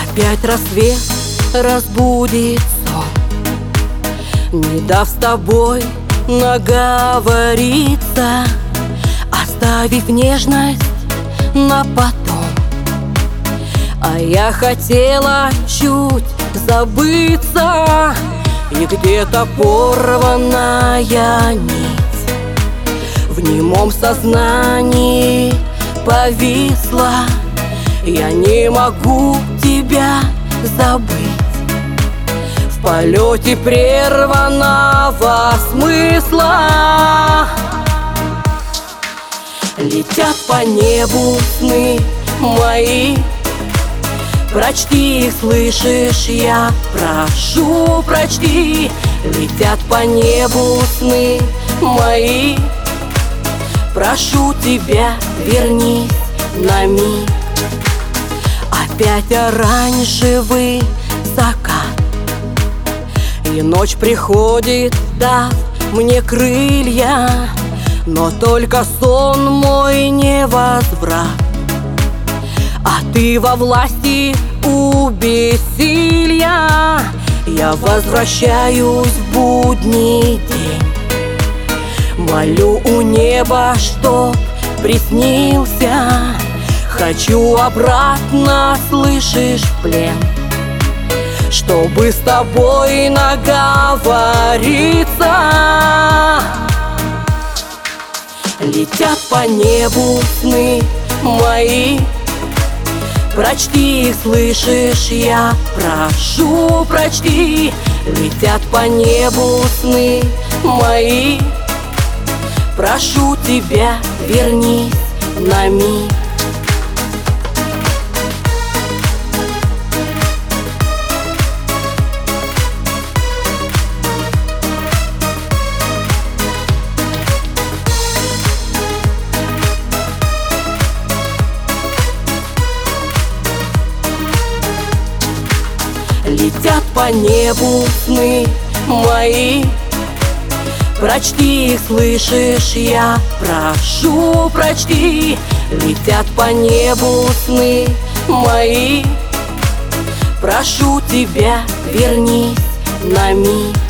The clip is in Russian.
Опять рассвет разбудит сон, не дав с тобой наговориться, оставив нежность на потом. А я хотела чуть забыться, и где-то порванная нить в немом сознании повисла. Я не могу тебя забыть в полете прерванного смысла. Летят по небу сны мои, прочти их, слышишь, я прошу, прочти. Летят по небу сны мои, прошу тебя, вернись на миг. Опять оранжевый закат, и ночь приходит, дав мне крылья, но только сон мой не возврат. А ты во власти у бессилья. Я возвращаюсь в будний день, молю у неба, чтоб приснился. Хочу обратно, слышишь, в плен, чтобы с тобой наговориться. Летят по небу сны мои, прочти их, слышишь, я прошу, прочти. Летят по небу сны мои, прошу тебя, вернись на миг. Летят по небу сны мои, прочти их, слышишь, я прошу, прочти. Летят по небу сны мои, прошу тебя, вернись на миг.